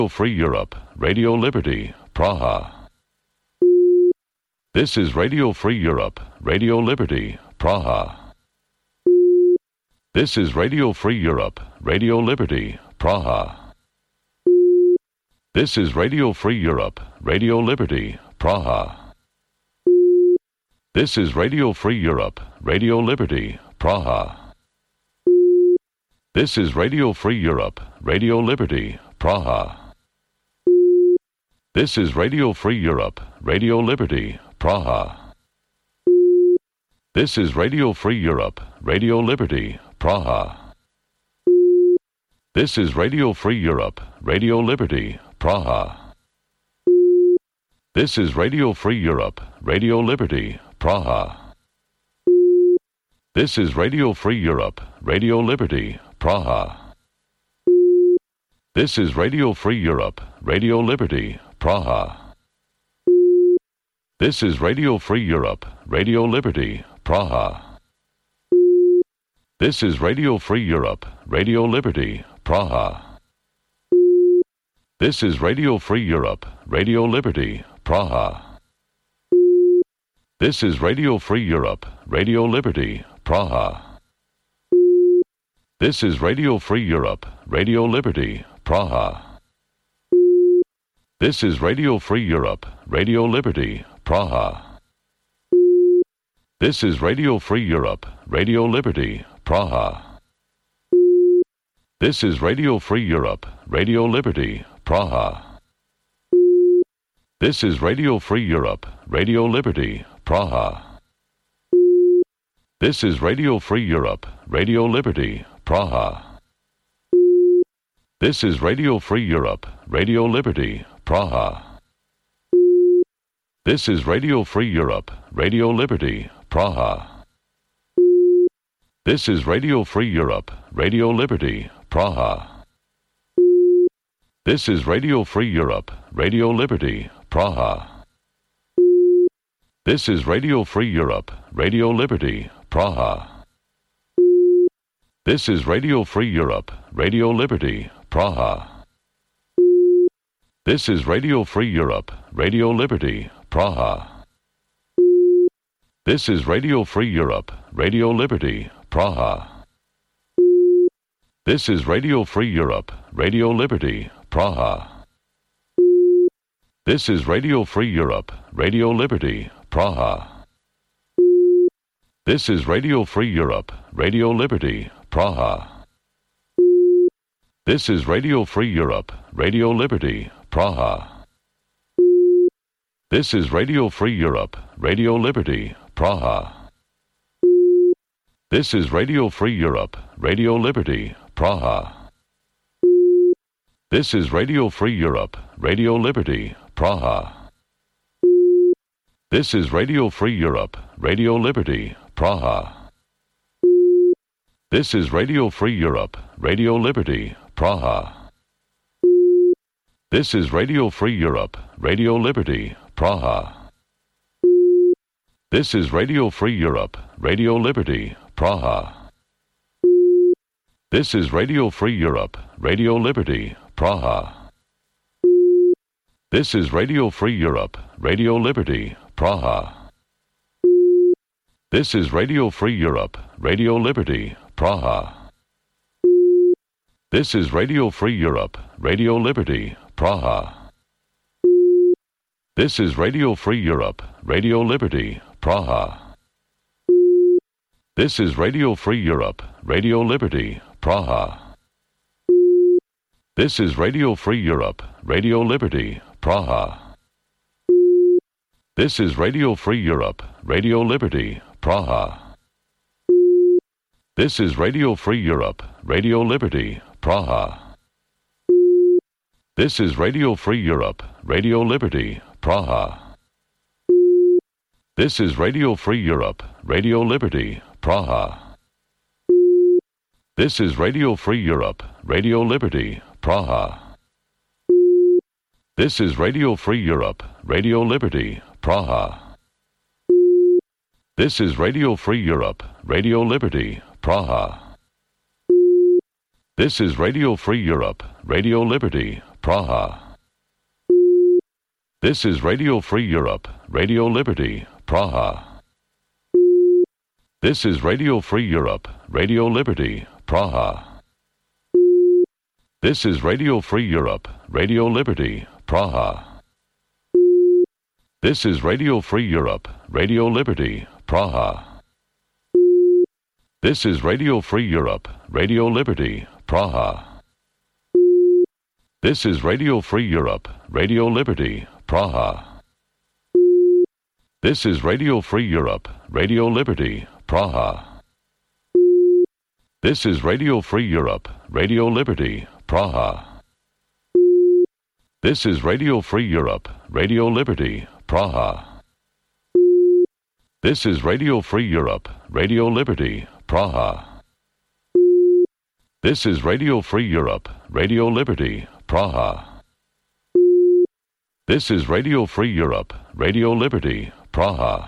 Free Europe, Radio Liberty, Praha. This is Radio Free Europe, Radio Liberty, Praha. This is Radio Free Europe, Radio Liberty, Praha. This is Radio Free Europe, Radio Liberty, Praha. This is Radio Free Europe, Radio Liberty, Praha. This is Radio Free Europe, Radio Liberty, Praha. This is Radio Free Europe, Radio Liberty, Praha. This is Radio Free Europe, Radio Liberty, Praha. This is Radio Free Europe, Radio Liberty, Praha. This is Radio Free Europe, Radio Liberty, Praha. This is Radio Free Europe, Radio Liberty, Praha. This is Radio Free Europe, Radio Liberty, Praha. This is Radio Free Europe, Radio Liberty, Praha. This is Radio Free Europe, Radio Liberty, Praha. This is Radio Free Europe, Radio Liberty, Praha. This is Radio Free Europe, Radio Liberty, Praha. This is Radio Free Europe, Radio Liberty, Praha. This is Radio Free Europe, Radio Liberty, Praha. This is Radio Free Europe, Radio Liberty, Praha. This is Radio Free Europe, Radio Liberty, Praha. This is Radio Free Europe, Radio Liberty, Praha. This is Radio Free Europe, Radio Liberty, Praha. This is Radio Free Europe, Radio Liberty, Praha. This is Radio Free Europe, Radio Liberty, Praha. This is Radio Free Europe, Radio Liberty, Praha. This is Radio Free Europe, Radio Liberty, Praha. This is Radio Free Europe, Radio Liberty, Praha. This is Radio Free Europe, Radio Liberty, Praha. This is Radio Free Europe, Radio Liberty, Praha. This is Radio Free Europe, Radio Liberty, Praha. This is Radio Free Europe, Radio Liberty, Praha. This is Radio Free Europe, Radio Liberty, Praha. This is Radio Free Europe, Radio Liberty, Praha. This is Radio Free Europe, Radio Liberty, Praha. This is Radio Free Europe, Radio Liberty, Praha. This is Radio Free Europe, Radio Liberty, Praha. This is Radio Free Europe, Radio Liberty, Praha. This is Radio Free Europe, Radio Liberty, Praha. This is Radio Free Europe, Radio Liberty, Praha. This is Radio Free Europe, Radio Liberty, Praha. This is Radio Free Europe, Radio Liberty, Praha. This is Radio Free Europe, Radio Liberty, Praha. This is Radio Free Europe, Radio Liberty, Praha. This is Radio Free Europe, Radio Liberty, Praha. This is Radio Free Europe, Radio Liberty, Praha. This is Radio Free Europe, Radio Liberty, Praha. This is Radio Free Europe, Radio Liberty, Praha. This is Radio Free Europe, Radio Liberty, Praha. This is Radio Free Europe, Radio Liberty, Praha. This is Radio Free Europe, Radio Liberty, Praha. This is Radio Free Europe, Radio Liberty, Praha. This is Radio Free Europe, Radio Liberty, Praha. This is Radio Free Europe, Radio Liberty, Praha. This is Radio Free Europe, Radio Liberty, Praha. This is Radio Free Europe, Radio Liberty, Praha. This is Radio Free Europe, Radio Liberty, Praha. This is Radio Free Europe, Radio Liberty, Praha. This is Radio Free Europe, Radio Liberty, Praha. This is Radio Free Europe, Radio Liberty, Praha. This is Radio Free Europe, Radio Liberty, Praha. This is Radio Free Europe, Radio Liberty, Praha. This is Radio Free Europe, Radio Liberty, Praha. This is Radio Free Europe, Radio Liberty, Praha. This is Radio Free Europe, Radio Liberty, Praha. This is Radio Free Europe, Radio Liberty, Praha. This is Radio Free Europe, Radio Liberty, Praha. This is Radio Free Europe, Radio Liberty, Praha. This is Radio Free Europe, Radio Liberty, Praha.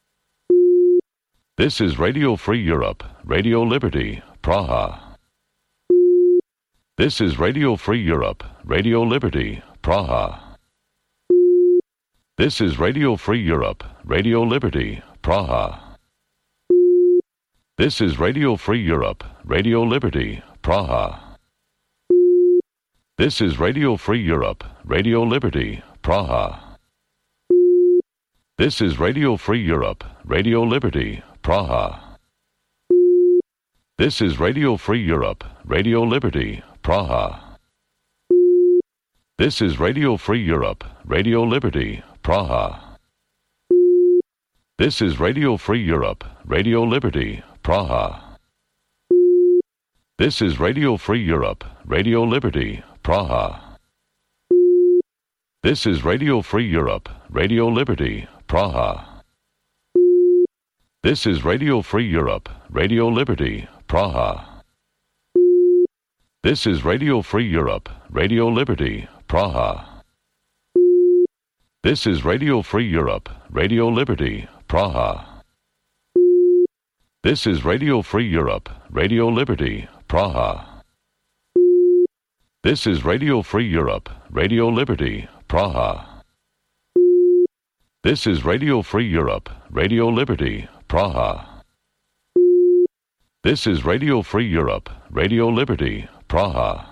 This is Radio Free Europe, Radio Liberty, Praha. This is Radio Free Europe, Radio Liberty, Praha. This is Radio Free Europe, Radio Liberty, Praha. This is Radio Free Europe, Radio Liberty, Praha. This is Radio Free Europe, Radio Liberty, Praha. This is Radio Free Europe, Radio Liberty, Praha. This is Radio Free Europe, Radio Liberty, Praha. This is Radio Free Europe, Radio Liberty, Praha. This is Radio Free Europe, Radio Liberty, Praha. This is Radio Free Europe, Radio Liberty, Praha. This is Radio Free Europe, Radio Liberty, Praha. This is Radio Free Europe, Radio Liberty, Praha. This is Radio Free Europe, Radio Liberty, Praha. This is Radio Free Europe, Radio Liberty, Praha. This is Radio Free Europe, Radio Liberty, Praha. This is Radio Free Europe, Radio Liberty, Praha. This is Radio Free Europe, Radio Liberty, Praha. This is Radio Free Europe, Radio Liberty, Praha.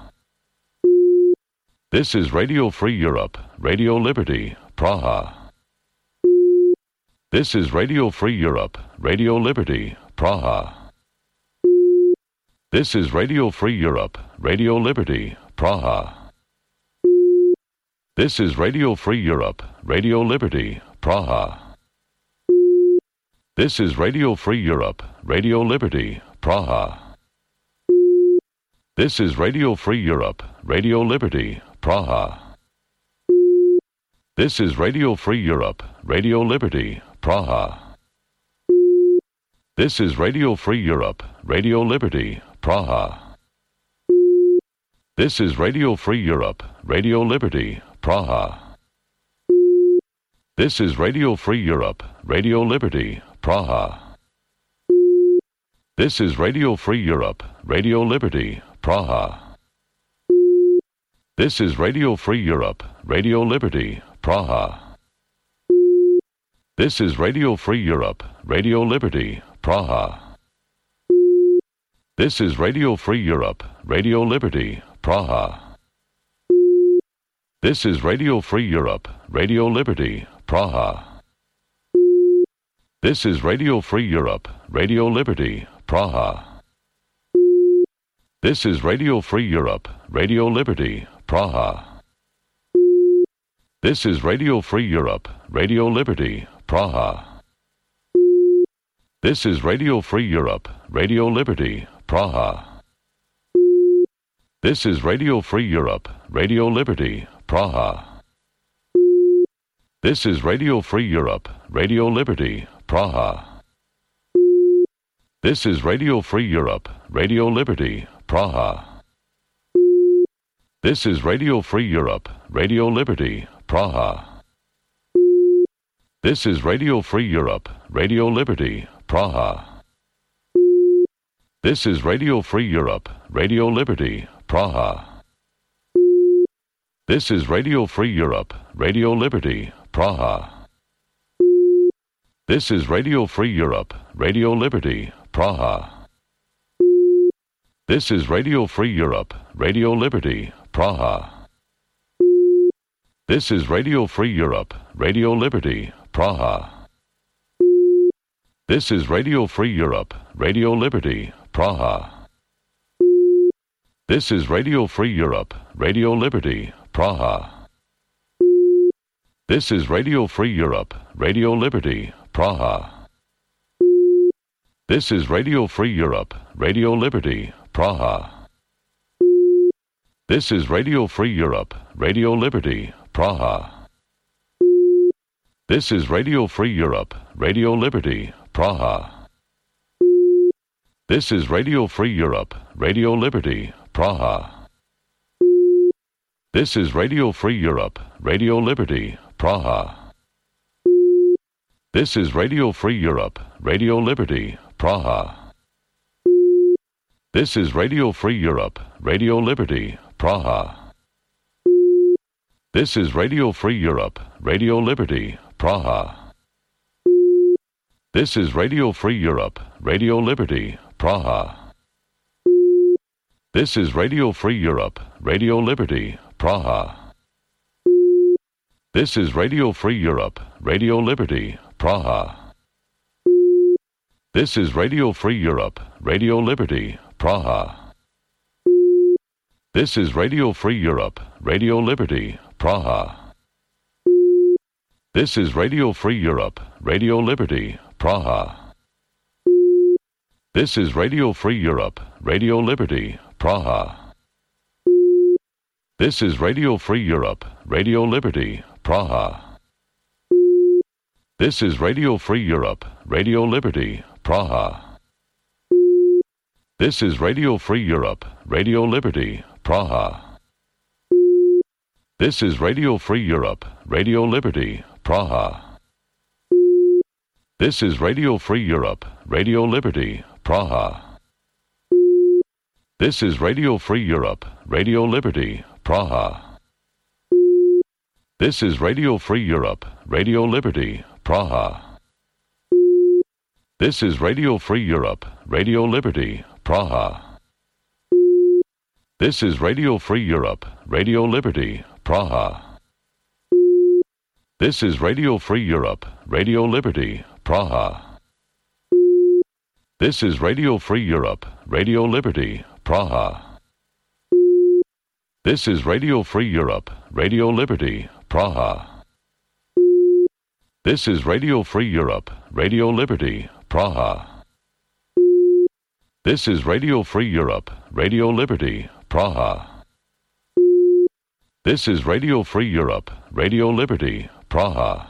This is Radio Free Europe, Radio Liberty, Praha. This is Radio Free Europe, Radio Liberty, Praha. This is Radio Free Europe, Radio Liberty, Praha. This is Radio Free Europe, Radio Liberty, Praha. This is Radio Free Europe, Radio Liberty, Praha. This is Radio Free Europe, Radio Liberty, Praha. This is Radio Free Europe, Radio Liberty, Praha. This is Radio Free Europe, Radio Liberty, Praha. This is Radio Free Europe, Radio Liberty, Praha. This is Radio Free Europe, Radio Liberty, Praha. This is Radio Free Europe, Radio Liberty, Praha. This is Radio Free Europe, Radio Liberty, Praha. This is Radio Free Europe, Radio Liberty, Praha. This is Radio Free Europe, Radio Liberty, Praha. This is Radio Free Europe, Radio Liberty, Praha. This is Radio Free Europe, Radio Liberty, Praha. This is Radio Free Europe, Radio Liberty, Praha. This is Radio Free Europe, Radio Liberty, Praha. This is Radio Free Europe, Radio Liberty, Praha. This is Radio Free Europe, Radio Liberty, Praha. This is Radio Free Europe, Radio Liberty, Praha. This is Radio Free Europe, Radio Liberty, Praha. This is Radio Free Europe, Radio Liberty, Praha. This is Radio Free Europe, Radio Liberty, Praha. This is Radio Free Europe, Radio Liberty, Praha. This is Radio Free Europe, Radio Liberty, Praha. This is Radio Free Europe, Radio Liberty, Praha. This is Radio Free Europe, Radio Liberty, Praha. This is Radio Free Europe, Radio Liberty, Praha. This is Radio Free Europe, Radio Liberty, Praha. This is Radio Free Europe, Radio Liberty, Praha. This is Radio Free Europe, Radio Liberty, Praha. This is Radio Free Europe, Radio Liberty, Praha. This is Radio Free Europe, Radio Liberty, Praha. This is Radio Free Europe, Radio Liberty, Praha. This is Radio Free Europe, Radio Liberty, Praha. This is Radio Free Europe, Radio Liberty, Praha. This is Radio Free Europe, Radio Liberty, Praha. This is Radio Free Europe, Radio Liberty, Praha. This is Radio Free Europe, Radio Liberty, Praha. This is Radio Free Europe, Radio Liberty, Praha. This is Radio Free Europe, Radio Liberty, Praha. This is Radio Free Europe, Radio Liberty, Praha. This is Radio Free Europe, Radio Liberty, Praha. This is Radio Free Europe, Radio Liberty, Praha. This is Radio Free Europe, Radio Liberty, Praha. This is Radio Free Europe, Radio Liberty, Praha. This is Radio Free Europe, Radio Liberty, Praha. This is Radio Free Europe, Radio Liberty, Praha. This is Radio Free Europe, Radio Liberty, Praha. This is Radio Free Europe, Radio Liberty, Praha. This is Radio Free Europe, Radio Liberty, Praha. This is Radio Free Europe, Radio Liberty, Praha. This is Radio Free Europe, Radio Liberty, Praha. This is Radio Free Europe, Radio Liberty, Praha. This is Radio Free Europe, Radio Liberty, Praha. This is Radio Free Europe, Radio Liberty, Praha. This is Radio Free Europe, Radio Liberty, Praha. This is Radio Free Europe, Radio Liberty, Praha. This is Radio Free Europe, Radio Liberty, Praha. This is Radio Free Europe, Radio Liberty, Praha. This is Radio Free Europe, Radio Liberty, Praha.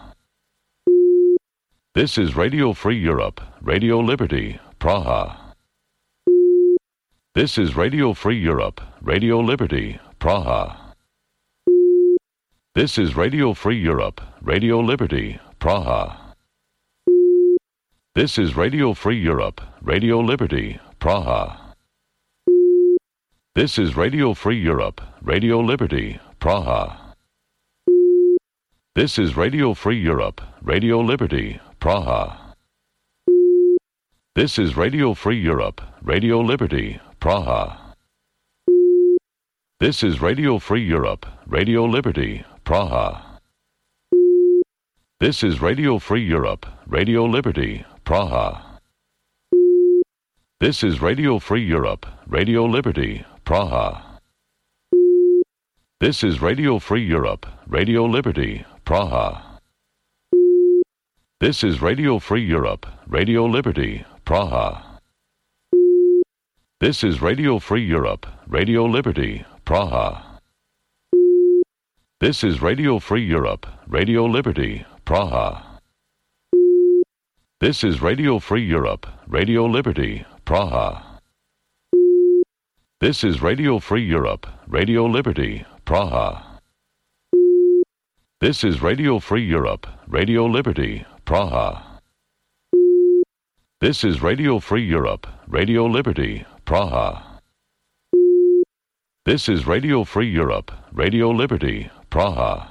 This is Radio Free Europe, Radio Liberty, Praha. This is Radio Free Europe, Radio Liberty, Praha. This is Radio Free Europe, Radio Liberty, Praha. This is Radio Free Europe, Radio Liberty, Praha. This is Radio Free Europe, Radio Liberty, Praha. This is Radio Free Europe, Radio Liberty, Praha. This is Radio Free Europe, Radio Liberty, Praha. This is Radio Free Europe, Radio Liberty, Praha. This is Radio Free Europe, Radio Liberty, Praha. This is Radio Free Europe, Radio Liberty, Praha. This is Radio Free Europe, Radio Liberty, Praha. This is Radio Free Europe, Radio Liberty, Praha. This is Radio Free Europe, Radio Liberty, Praha. This is Radio Free Europe, Radio Liberty, Praha. This is Radio Free Europe, Radio Liberty, Praha. This is Radio Free Europe, Radio Liberty, Praha. This is Radio Free Europe, Radio Liberty, Praha. This is Radio Free Europe, Radio Liberty, Praha. This is Radio Free Europe, Radio Liberty, Praha.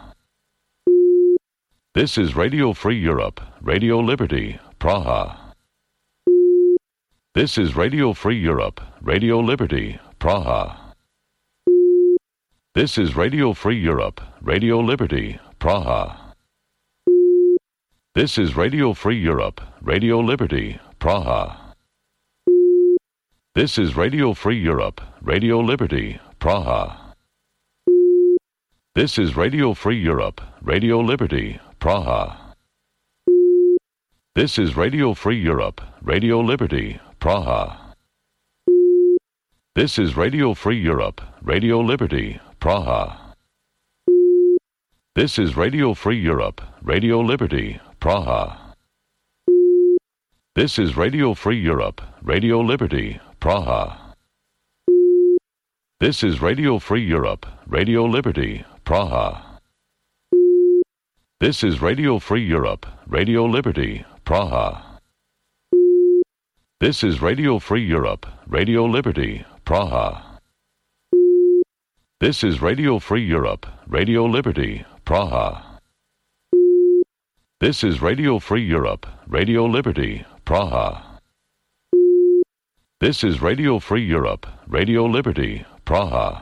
This is Radio Free Europe, Radio Liberty, Praha. This is Radio Free Europe, Radio Liberty, Praha. This is Radio Free Europe, Radio Liberty, Praha. This is Radio Free Europe, Radio Liberty, Praha. This is Radio Free Europe, Radio Liberty, Praha. This is Radio Free Europe, Radio Liberty, Praha. This is Radio Free Europe, Radio Liberty, Praha. This is Radio Free Europe, Radio Liberty, Praha. This is Radio Free Europe, Radio Liberty, Praha. This is Radio Free Europe, Radio Liberty, Praha. This is Radio Free Europe, Radio Liberty, Praha. This is Radio Free Europe, Radio Liberty, Praha. This is Radio Free Europe, Radio Liberty, Praha. This is Radio Free Europe, Radio Liberty, Praha. This is Radio Free Europe, Radio Liberty, Praha. This is Radio Free Europe, Radio Liberty, Praha.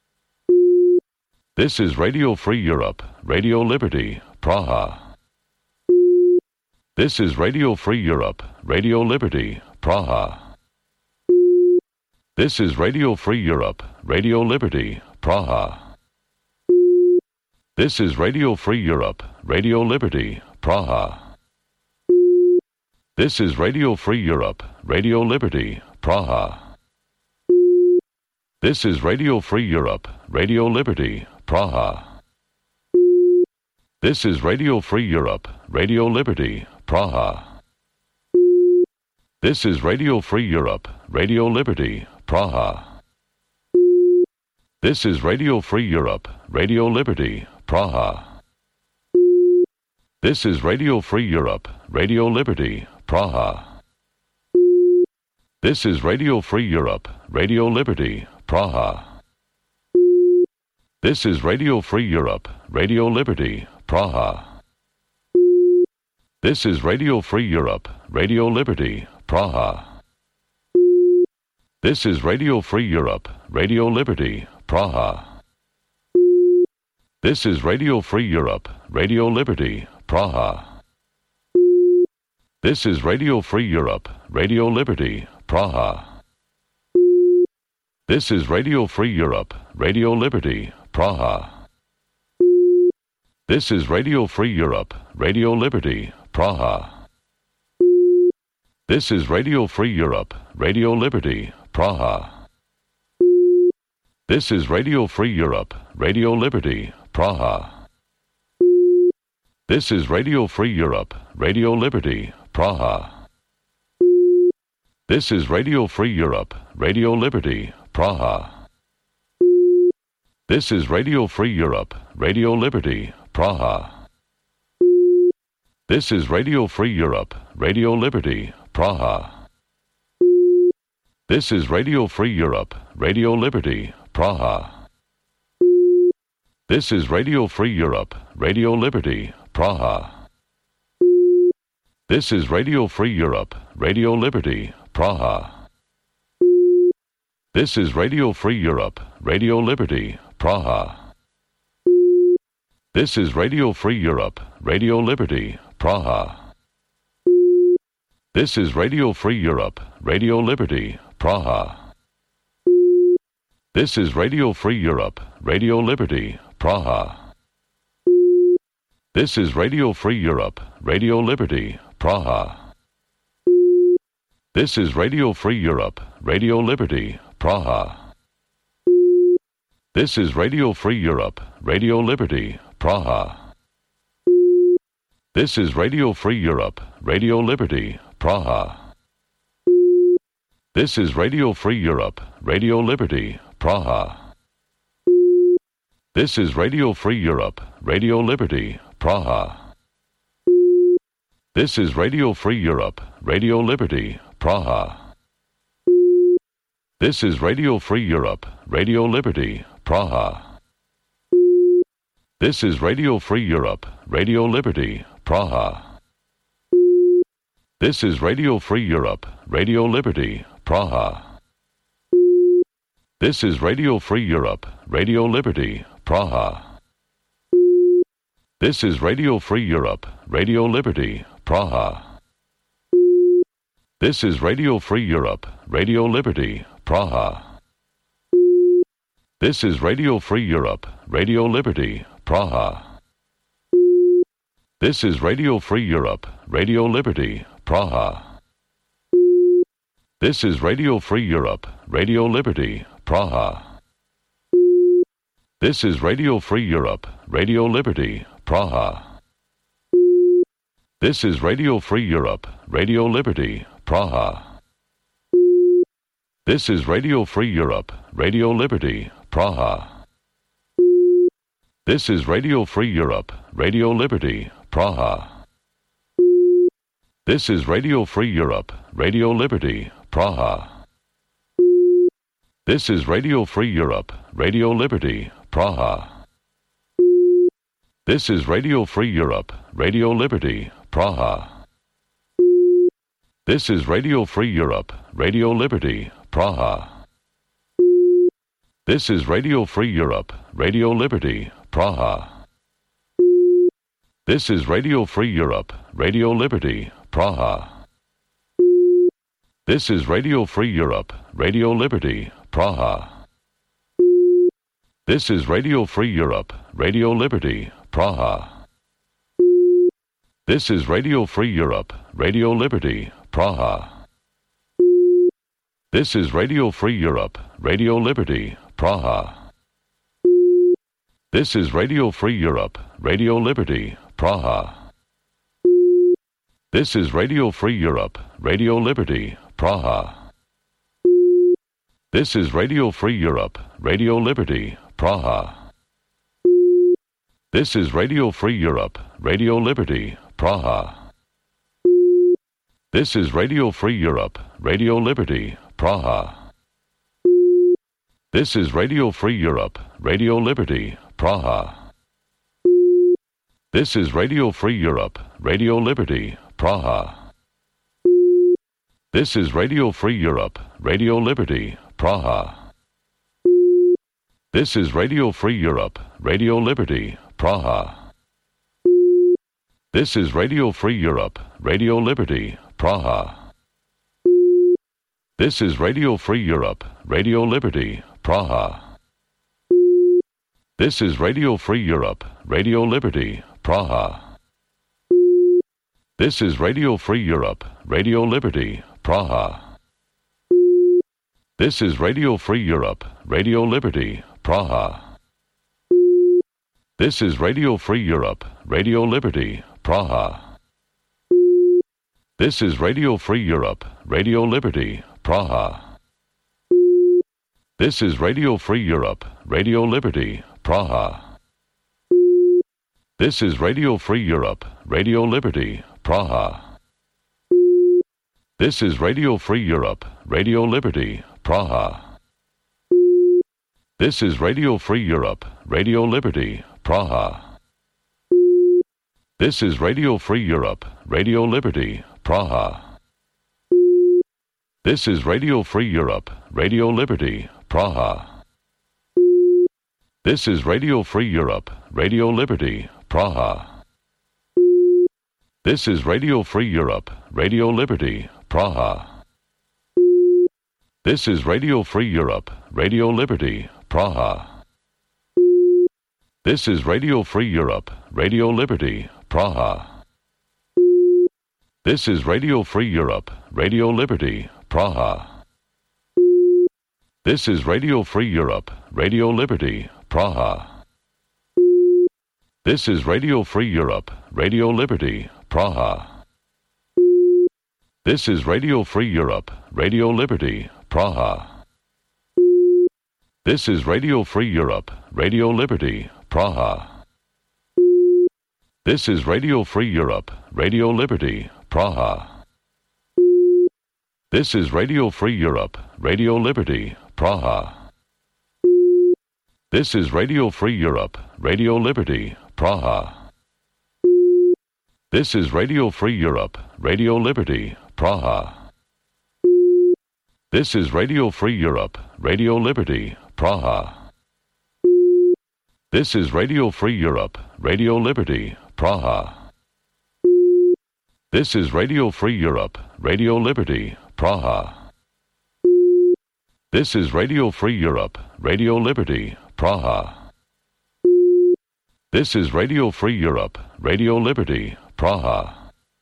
This is Radio Free Europe, Radio Liberty, Praha. This is Radio Free Europe, Radio Liberty, Praha. This is Radio Free Europe, Radio Liberty, Praha. This is Radio Free Europe, Radio Liberty, Praha. This is Radio Free Europe, Radio Liberty, Praha. This is Radio Free Europe, Radio Liberty, Praha. This is Radio Free Europe, Radio Liberty, Praha. This is Radio Free Europe, Radio Liberty, Praha. This is Radio Free Europe, Radio Liberty, Praha. This is Radio Free Europe, Radio Liberty, Praha. This is Radio Free Europe, Radio Liberty, Praha. This is Radio Free Europe, Radio Liberty, Praha. This is Radio Free Europe, Radio Liberty, Praha. This is Radio Free Europe, Radio Liberty, Praha. This is Radio Free Europe, Radio Liberty, Praha. This is Radio Free Europe, Radio Liberty, Praha. This is Radio Free Europe, Radio Liberty, Praha. This is Radio Free Europe, Radio Liberty, Praha. This is Radio Free Europe, Radio Liberty, Praha. This is Radio Free Europe, Radio Liberty, Praha. This is Radio Free Europe, Radio Liberty, Praha. This is Radio Free Europe, Radio Liberty, Praha. This is Radio Free Europe, Radio Liberty, Praha. This is Radio Free Europe, Radio Liberty, Praha. This is Radio Free Europe, Radio Liberty, Praha. This is Radio Free Europe, Radio Liberty, Praha. This is Radio Free Europe, Radio Liberty, Praha. This is Radio Free Europe, Radio Liberty, Praha. This is Radio Free Europe, Radio Liberty, Praha. This is Radio Free Europe, Radio Liberty, Praha. This is Radio Free Europe, Radio Liberty, Praha. This is Radio Free Europe, Radio Liberty, Praha. This is Radio Free Europe, Radio Liberty, Praha. This is Radio Free Europe, Radio Liberty, Praha. This is Radio Free Europe, Radio Liberty, Praha. This is Radio Free Europe, Radio Liberty, Praha. This is Radio Free Europe, Radio Liberty, Praha. This is Radio Free Europe, Radio Liberty, Praha. This is Radio Free Europe, Radio Liberty, Praha. This is Radio Free Europe, Radio Liberty, Praha. This is Radio Free Europe, Radio Liberty, Praha. This is Radio Free Europe, Radio Liberty, Praha. This is Radio Free Europe, Radio Liberty, Praha. This is Radio Free Europe, Radio Liberty, Praha. This is Radio Free Europe, Radio Liberty, Praha. This is Radio Free Europe, Radio Liberty, Praha. This is Radio Free Europe, Radio Liberty, Praha. This is Radio Free Europe, Radio Liberty, Praha. This is Radio Free Europe, Radio Liberty, Praha. This is Radio Free Europe, Radio Liberty, Praha. This is Radio Free Europe, Radio Liberty, Praha. This is Radio Free Europe, Radio Liberty, Praha. This is Radio Free Europe, Radio Liberty, Praha. This is Radio Free Europe, Radio Liberty, Praha. This is Radio Free Europe, Radio Liberty, Praha. This is Radio Free Europe, Radio Liberty, Praha. This is Radio Free Europe, Radio Liberty, Praha. This is Radio Free Europe, Radio Liberty, Praha. This is Radio Free Europe, Radio Liberty, Praha. This is Radio Free Europe, Radio Liberty, Praha. This is Radio Free Europe, Radio Liberty, Praha. This is Radio Free Europe, Radio Liberty, Praha. This is Radio Free Europe, Radio Liberty, Praha. This is Radio Free Europe, Radio Liberty, Praha. This is Radio Free Europe, Radio Liberty, Praha. This is Radio Free Europe, Radio Liberty, Praha. This is Radio Free Europe, Radio Liberty, Praha. This is Radio Free Europe, Radio Liberty, Praha. This is Radio Free Europe, Radio Liberty, Praha. This is Radio Free Europe, Radio Liberty, Praha. This is Radio Free Europe, Radio Liberty, Praha. This is Radio Free Europe, Radio Liberty, Praha. This is Radio Free Europe, Radio Liberty, Praha. This is Radio Free Europe, Radio Liberty, Praha. This is Radio Free Europe, Radio Liberty, Praha. This is Radio Free Europe, Radio Liberty, Praha. This is Radio Free Europe, Radio Liberty, Praha. This is Radio Free Europe, Radio Liberty, Praha. This is Radio Free Europe, Radio Liberty, Praha. This is Radio Free Europe, Radio Liberty, Praha. This is Radio Free Europe, Radio Liberty, Praha. This is Radio Free Europe, Radio Liberty, Praha. This is Radio Free Europe, Radio Liberty, Praha. This is Radio Free Europe, Radio Liberty, Praha. This is Radio Free Europe, Radio Liberty, Praha. This is Radio Free Europe, Radio Liberty, Praha. This is Radio Free Europe, Radio Liberty, Praha. This is Radio Free Europe, Radio Liberty, Praha. This is Radio Free Europe, Radio Liberty, Praha. This is Radio Free Europe, Radio Liberty, Praha. This is Radio Free Europe, Radio Liberty, Praha. This is Radio Free Europe, Radio Liberty, Praha. This is Radio Free Europe, Radio Liberty, Praha. This is Radio Free Europe, Radio Liberty, Praha. This is Radio Free Europe, Radio Liberty, Praha. This is Radio Free Europe, Radio Liberty, Praha. This is Radio Free Europe, Radio Liberty, Praha. This is Radio Free Europe, Radio Liberty, Praha. This is Radio Free Europe, Radio Liberty, Praha. This is Radio Free Europe, Radio Liberty, Praha. This is Radio Free Europe, Radio Liberty, Praha.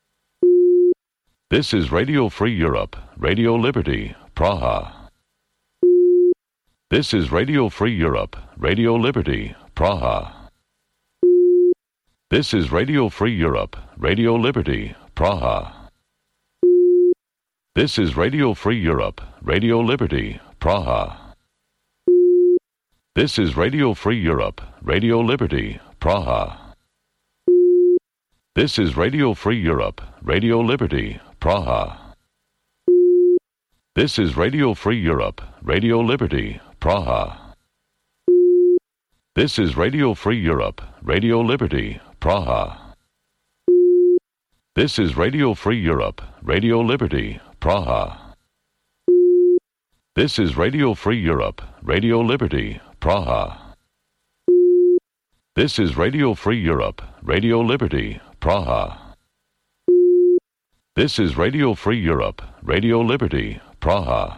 This is Radio Free Europe, Radio Liberty, Praha. This is Radio Free Europe, Radio Liberty, Praha. This is Radio Free Europe, Radio Liberty, Praha. This is Radio Free Europe, Radio Liberty, Praha. This is Radio Free Europe, Radio Liberty, Praha. This is Radio Free Europe, Radio Liberty, Praha. This is Radio Free Europe, Radio Liberty, Praha. This is Radio Free Europe, Radio Liberty, Praha. This is Radio Free Europe, Radio Liberty, Praha. This is Radio Free Europe, Radio Liberty, Praha. This is Radio Free Europe, Radio Liberty, Praha. This is Radio Free Europe, Radio Liberty, Praha.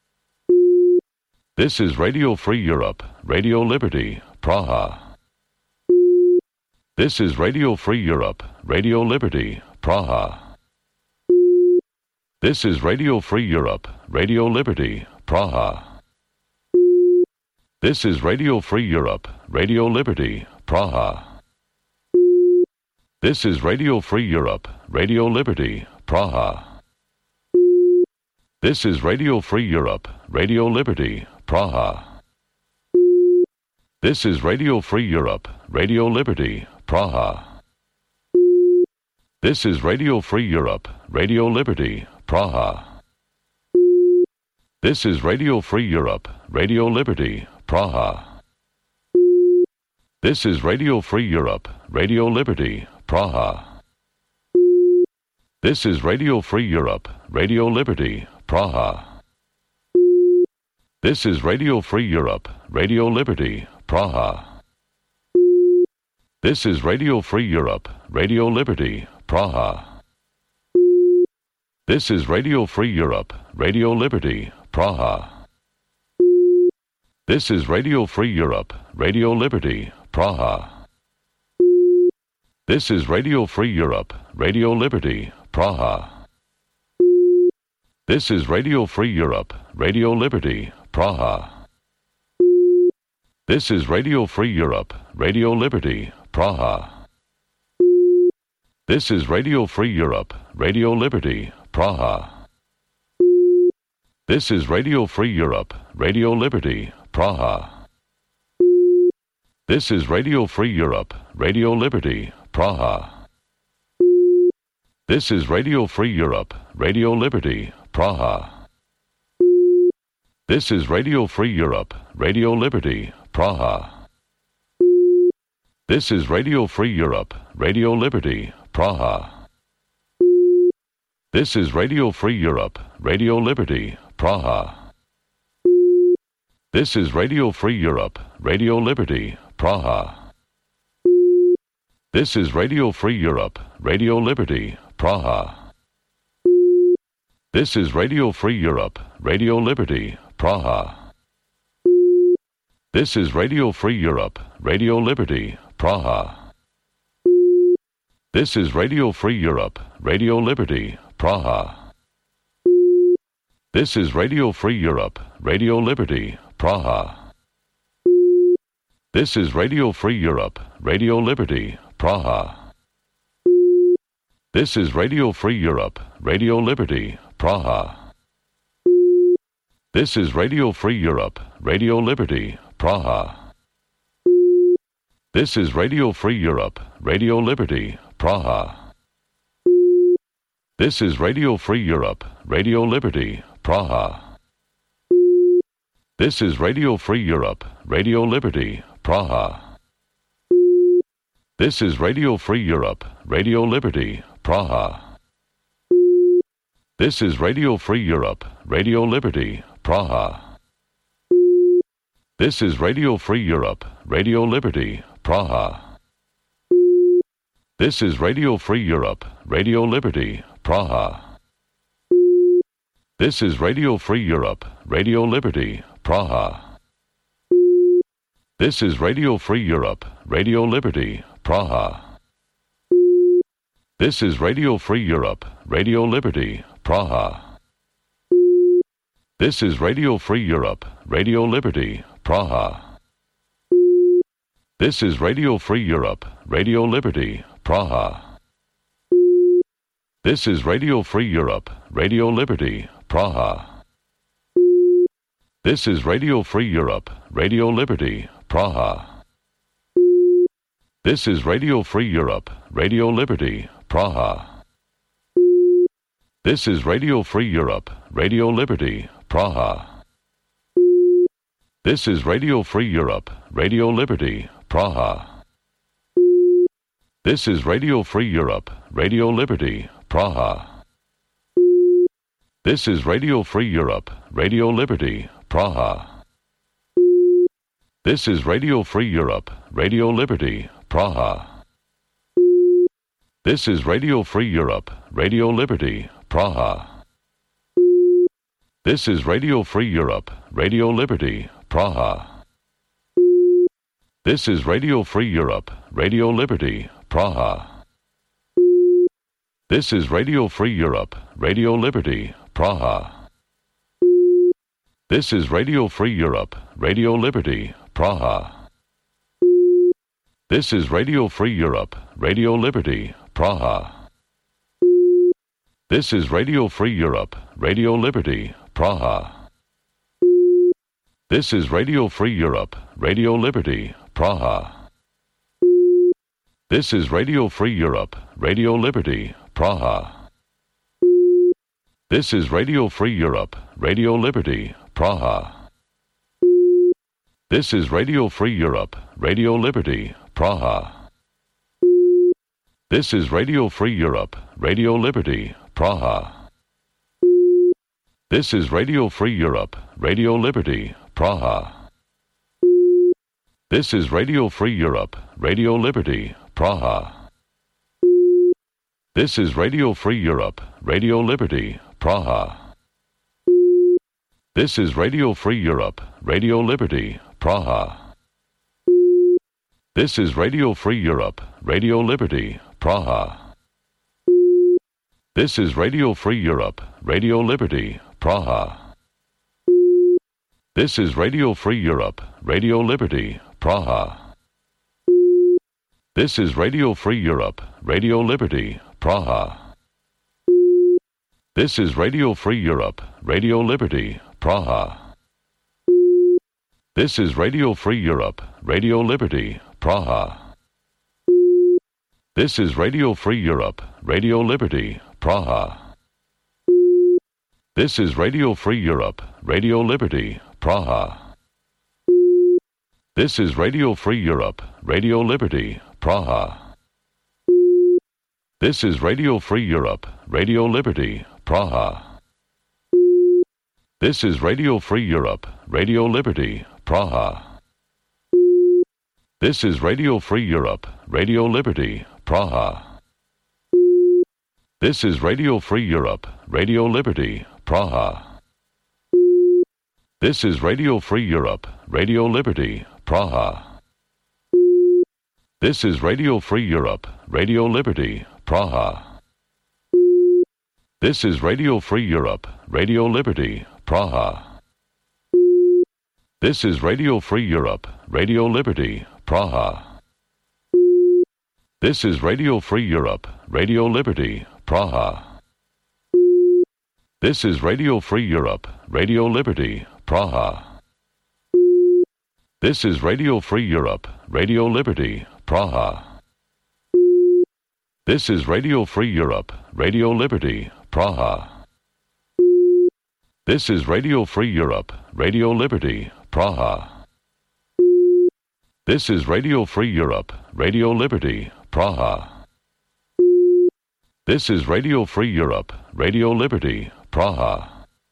This is Radio Free Europe, Radio Liberty, Praha. This is Radio Free Europe, Radio Liberty, Praha. This is Radio Free Europe, Radio Liberty, Praha. This is Radio Free Europe, Radio Liberty, Praha. This is Radio Free Europe, Radio Liberty, Praha. This is Radio Free Europe, Radio Liberty, Praha. This is Radio Free Europe, Radio Liberty, Praha. This is Radio Free Europe, Radio Liberty, Praha. This is Radio Free Europe, Radio Liberty, Praha. This is Radio Free Europe, Radio Liberty, Praha. This is Radio Free Europe, Radio Liberty, Praha. This is Radio Free Europe, Radio Liberty, Praha. This is Radio Free Europe, Radio Liberty, Praha. This is Radio Free Europe, Radio Liberty, Praha. This is Radio Free Europe, Radio Liberty, Praha. This is Radio Free Europe, Radio Liberty, Praha. This is Radio Free Europe, Radio Liberty, Praha. This is Radio Free Europe, Radio Liberty, Praha. This is Radio Free Europe, Radio Liberty, Praha. This is Radio Free Europe, Radio Liberty, Praha. This is Radio Free Europe, Radio Liberty, Praha. This is Radio Free Europe, Radio Liberty, Praha. This is Radio Free Europe, Radio Liberty, Praha. This is Radio Free Europe, Radio Liberty, Praha. This is Radio Free Europe, Radio Liberty, Praha. This is Radio Free Europe, Radio Liberty, Praha. This is Radio Free Europe, Radio Liberty, Praha. This is Radio Free Europe, Radio Liberty, Praha. This is Radio Free Europe, Radio Liberty, Praha. This is Radio Free Europe, Radio Liberty, Praha. This is Radio Free Europe, Radio Liberty, Praha. This is Radio Free Europe, Radio Liberty, Praha. This is Radio Free Europe, Radio Liberty, Praha. This is Radio Free Europe, Radio Liberty, Praha. This is Radio Free Europe, Radio Liberty, Praha. This is Radio Free Europe, Radio Liberty, Praha. This is Radio Free Europe, Radio Liberty, Praha. This is Radio Free Europe, Radio Liberty, Praha. This is Radio Free Europe, Radio Liberty, Praha. This is Radio Free Europe, Radio Liberty, Praha. This is Radio Free Europe, Radio Liberty, Praha. This is Radio Free Europe, Radio Liberty, Praha. This is Radio Free Europe, Radio Liberty, Praha. This is Radio Free Europe, Radio Liberty, Praha. This is Radio Free Europe, Radio Liberty, Praha. This is Radio Free Europe, Radio Liberty, Praha. This is Radio Free Europe, Radio Liberty, Praha. This is Radio Free Europe, Radio Liberty, Praha. This is Radio Free Europe, Radio Liberty, Praha. This is Radio Free Europe, Radio Liberty, Praha. This is Radio Free Europe, Radio Liberty, Praha. This is Radio Free Europe, Radio Liberty, Praha. This is Radio Free Europe, Radio Liberty, Praha. This is Radio Free Europe, Radio Liberty, Praha. This is Radio Free Europe, Radio Liberty, Praha. This is Radio Free Europe, Radio Liberty, Praha. This is Radio Free Europe, Radio Liberty, Praha. This is Radio Free Europe, Radio Liberty, Praha. This is Radio Free Europe, Radio Liberty, Praha. This is Radio Free Europe, Radio Liberty, Praha. This is Radio Free Europe, Radio Liberty, Praha. This is Radio Free Europe, Radio Liberty, Praha. This is Radio Free Europe, Radio Liberty, Praha. This is Radio Free Europe, Radio Liberty, Praha. This is Radio Free Europe, Radio Liberty, Praha. This is Radio Free Europe, Radio Liberty, Praha. This is Radio Free Europe, Radio Liberty, Praha. This is Radio Free Europe, Radio Liberty, Praha. This is Radio Free Europe, Radio Liberty, Praha. This is Radio Free Europe, Radio Liberty, Praha. This is Radio Free Europe, Radio Liberty, Praha. This is Radio Free Europe, Radio Liberty, Praha. This is Radio Free Europe, Radio Liberty, Praha. This is Radio Free Europe, Radio Liberty, Praha. This is Radio Free Europe, Radio Liberty, Praha. This is Radio Free Europe, Radio Liberty, Praha. This is Radio Free Europe, Radio Liberty, Praha. This is Radio Free Europe, Radio Liberty, Praha. This is Radio Free Europe, Radio Liberty, Praha. This is Radio Free Europe, Radio Liberty, Praha. This is Radio Free Europe, Radio Liberty, Praha. This is Radio Free Europe, Radio Liberty, Praha. This is Radio Free Europe, Radio Liberty, Praha. This is Radio Free Europe, Radio Liberty, Praha. This is Radio Free Europe, Radio Liberty, Praha. This is Radio Free Europe, Radio Liberty, Praha. This is Radio Free Europe, Radio Liberty, Praha. This is Radio Free Europe, Radio Liberty, Praha. This is Radio Free Europe, Radio Liberty, Praha. This is Radio Free Europe, Radio Liberty, Praha. This is Radio Free Europe, Radio Liberty, Praha. This is Radio Free Europe, Radio Liberty, Praha. This is Radio Free Europe, Radio Liberty, Praha. This is Radio Free Europe, Radio Liberty, Praha.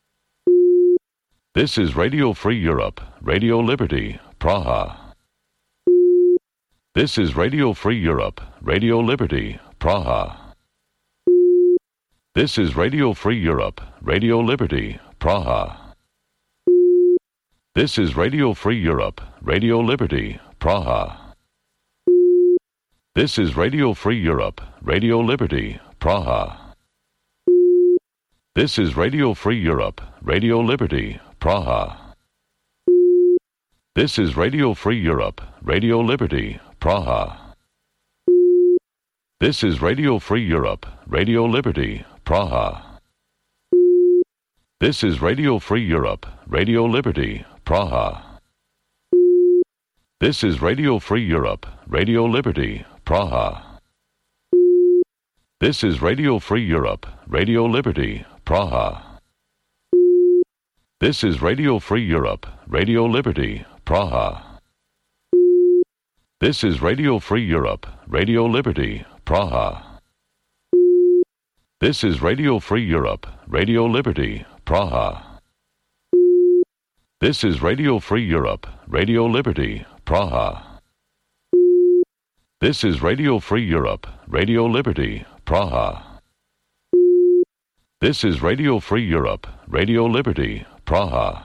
This is Radio Free Europe, Radio Liberty, Praha. This is Radio Free Europe, Radio Liberty, Praha. This is Radio Free Europe, Radio Liberty, Praha. This is Radio Free Europe, Radio Liberty, Praha. This is Radio Free Europe, Radio Liberty, Praha. This is Radio Free Europe, Radio Liberty, Praha. This is Radio Free Europe, Radio Liberty, Praha. This is Radio Free Europe, Radio Liberty, Praha. This is Radio Free Europe, Radio Liberty, Praha. This is Radio Free Europe, Radio Liberty, Praha. This is Radio Free Europe, Radio Liberty, Praha. This is Radio Free Europe, Radio Liberty, Praha. This is Radio Free Europe, Radio Liberty, Praha. This is Radio Free Europe, Radio Liberty, Praha. This is Radio Free Europe, Radio Liberty, Praha. This is Radio Free Europe, Radio Liberty, Praha. This is Radio Free Europe, Radio Liberty, Praha.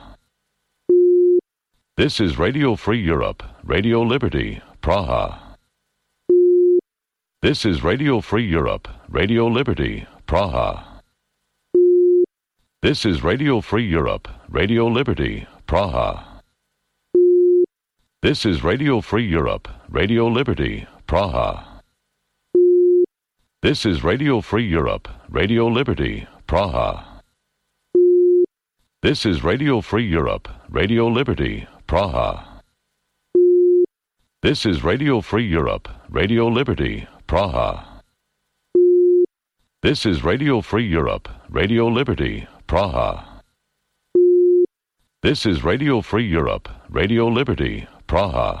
This is Radio Free Europe, Radio Liberty, Praha. This is Radio Free Europe, Radio Liberty, Praha. This is Radio Free Europe, Radio Liberty, Praha. This is Radio Free Europe, Radio Liberty, Praha. This is Radio Free Europe, Radio Liberty, Praha. This is Radio Free Europe, Radio Liberty, Praha. This is Radio Free Europe, Radio Liberty, Praha. This is Radio Free Europe, Radio Liberty, Praha. This is Radio Free Europe, Radio Liberty, Praha.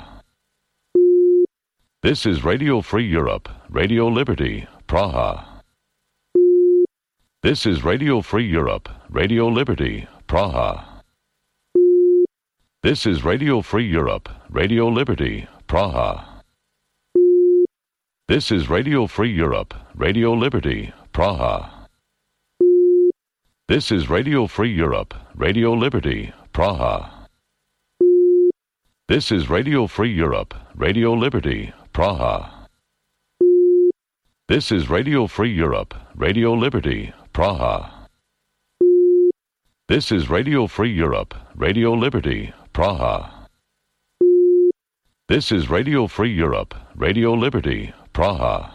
This is Radio Free Europe, Radio Liberty, Praha. This is Radio Free Europe, Radio Liberty, Praha. This is Radio Free Europe, Radio Liberty, Praha. This is Radio Free Europe, Radio Liberty, Praha. This is Radio Free Europe, Radio Liberty, Praha. This is Radio Free Europe, Radio Liberty, Praha. This is Radio Free Europe, Radio Liberty, Praha. This is Radio Free Europe, Radio Liberty, Praha. This is Radio Free Europe, Radio Liberty, Praha.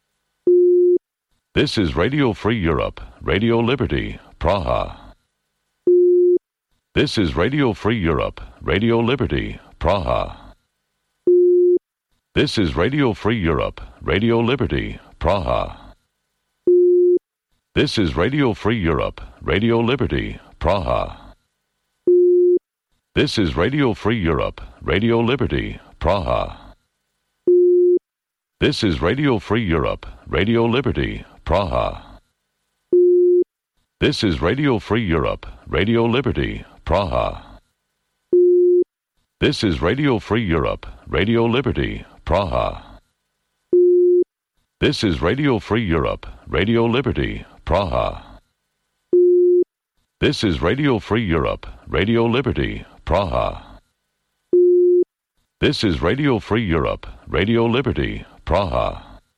This is Radio Free Europe, Radio Liberty, Praha. This is Radio Free Europe, Radio Liberty, Praha. This is Radio Free Europe, Radio Liberty, Praha. This is Radio Free Europe, Radio Liberty, Praha. This is Radio Free Europe, Radio Liberty, Praha. This is Radio Free Europe, Radio Liberty, Praha. This is Radio Free Europe, Radio Liberty, Praha. This is Radio Free Europe, Radio Liberty, Praha. This is Radio Free Europe, Radio Liberty, Praha. This is Radio Free Europe, Radio Liberty, Praha. This is Radio Free Europe, Radio Liberty, Praha.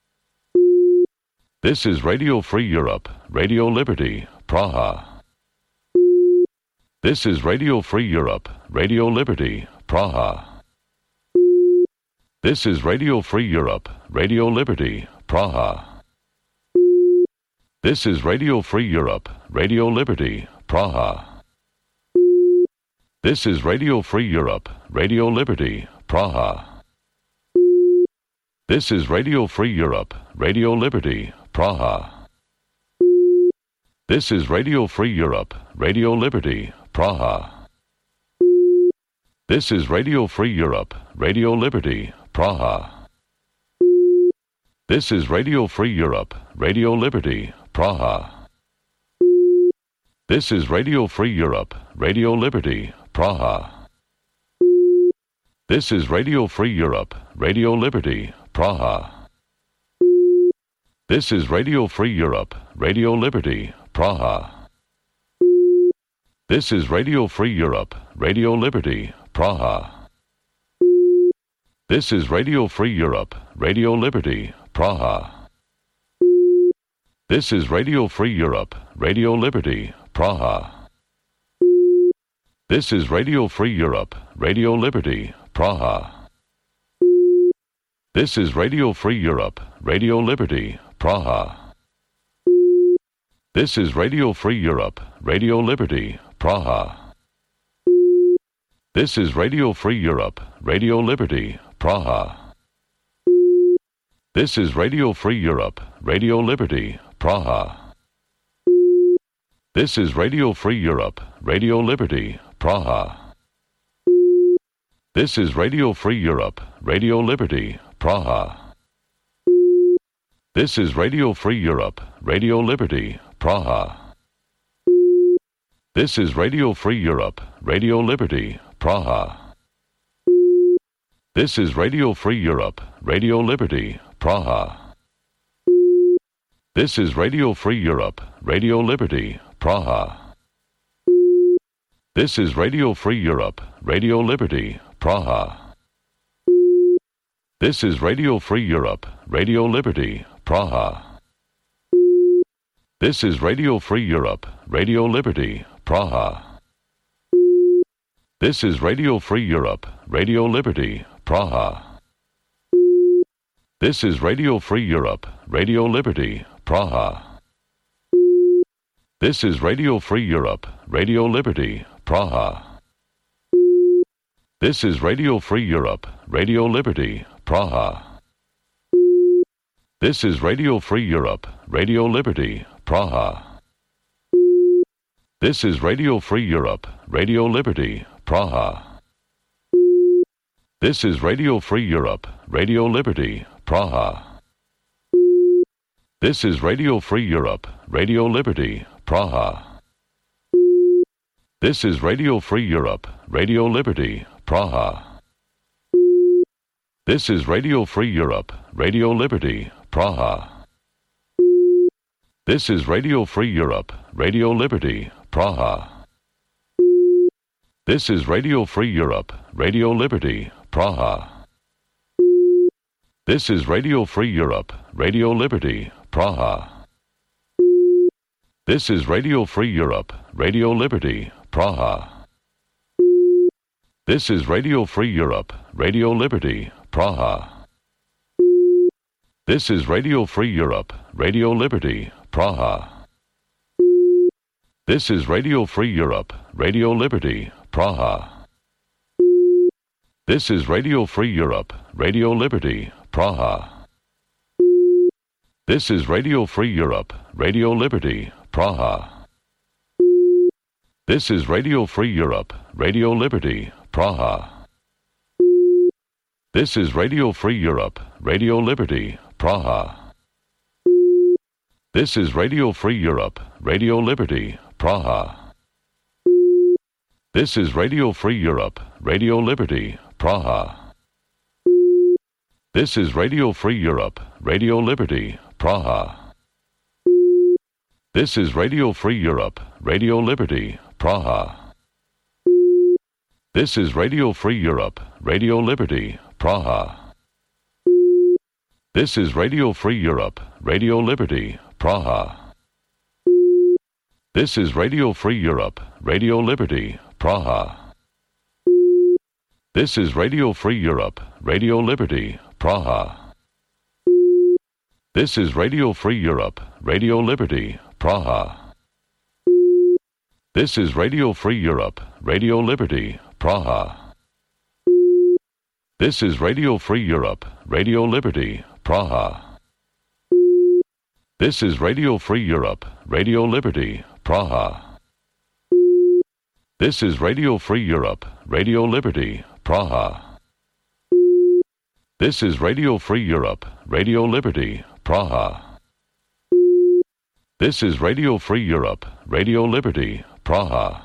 This is Radio Free Europe, Radio Liberty, Praha. This is Radio Free Europe, Radio Liberty, Praha. This is Radio Free Europe, Radio Liberty, Praha. This is Radio Free Europe, Radio Liberty, Praha. This is Radio Free Europe, Radio Liberty, Praha. This is Radio Free Europe, Radio Liberty, Praha. This is Radio Free Europe, Radio Liberty, Praha. This is Radio Free Europe, Radio Liberty, Praha. This is Radio Free Europe, Radio Liberty, Praha. This is Radio Free Europe, Radio Liberty, Praha. This is Radio Free Europe, Radio Liberty, Praha. This is Radio Free Europe, Radio Liberty, Praha. This is Radio Free Europe, Radio Liberty, Praha. This is Radio Free Europe, Radio Liberty, Praha. This is Radio Free Europe, Radio Liberty, Praha. This is Radio Free Europe, Radio Liberty, Praha. This is Radio Free Europe, Radio Liberty, Praha. This is Radio Free Europe, Radio Liberty, Praha. This is Radio Free Europe, Radio Liberty, Praha. This is Radio Free Europe, Radio Liberty, Praha. This is Radio Free Europe, Radio Liberty, Praha. This is Radio Free Europe, Radio Liberty, Praha. This is Radio Free Europe, Radio Liberty, Praha. This is Radio Free Europe, Radio Liberty, Praha. This is Radio Free Europe, Radio Liberty, Praha. This is Radio Free Europe, Radio Liberty, Praha. This is Radio Free Europe, Radio Liberty, Praha. This is Radio Free Europe, Radio Liberty, Praha. This is Radio Free Europe, Radio Liberty, Praha. This is Radio Free Europe, Radio Liberty, Praha. This is Radio Free Europe, Radio Liberty, Praha. This is Radio Free Europe, Radio Liberty, Praha. This is Radio Free Europe, Radio Liberty, Praha. This is Radio Free Europe, Radio Liberty, Praha. This is Radio Free Europe, Radio Liberty, Praha. This is Radio Free Europe, Radio Liberty, Praha. This is Radio Free Europe, Radio Liberty, Praha. This is Radio Free Europe, Radio Liberty, Praha. This is Radio Free Europe, Radio Liberty, Praha. This is Radio Free Europe, Radio Liberty, Praha. This is Radio Free Europe, Radio Liberty, Praha. This is Radio Free Europe, Radio Liberty, Praha. This is Radio Free Europe, Radio Liberty, Praha. This is Radio Free Europe, Radio Liberty, Praha. This is Radio Free Europe, Radio Liberty, Praha. This is Radio Free Europe, Radio Liberty, Praha. This is Radio Free Europe, Radio Liberty, Praha. This is Radio Free Europe, Radio Liberty, Praha. This is Radio Free Europe, Radio Liberty, Praha. This is Radio Free Europe, Radio Liberty, Praha. This is Radio Free Europe, Radio Liberty, Praha. This is Radio Free Europe, Radio Liberty, Praha. This is Radio Free Europe, Radio Liberty, Praha. This is Radio Free Europe, Radio Liberty, Praha. This is Radio Free Europe, Radio Liberty, Praha. This is Radio Free Europe, Radio Liberty, Praha. This is Radio Free Europe, Radio Liberty, Praha. This is Radio Free Europe, Radio Liberty, Praha. This is Radio Free Europe, Radio Liberty, Praha. This is Radio Free Europe, Radio Liberty, Praha. This is Radio Free Europe, Radio Liberty, Praha. This is Radio Free Europe, Radio Liberty, Praha. This is Radio Free Europe, Radio Liberty, Praha. This is Radio Free Europe, Radio Liberty, Praha. This is Radio Free Europe, Radio Liberty, Praha.